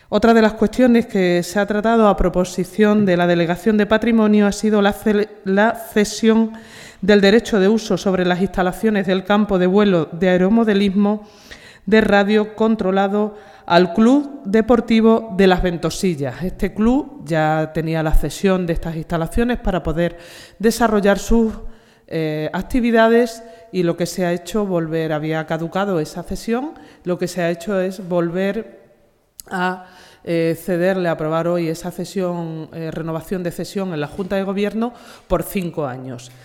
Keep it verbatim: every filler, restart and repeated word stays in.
Otra de las cuestiones que se ha tratado a proposición de la Delegación de Patrimonio ha sido la, la cesión del derecho de uso sobre las instalaciones del campo de vuelo de aeromodelismo de radio controlado al Club Deportivo de Las Ventosillas. Este club ya tenía la cesión de estas instalaciones para poder desarrollar sus eh, actividades y lo que se ha hecho volver, había caducado esa cesión, lo que se ha hecho es volver a eh, cederle, a aprobar hoy esa cesión, eh, renovación de cesión en la Junta de Gobierno por cinco años.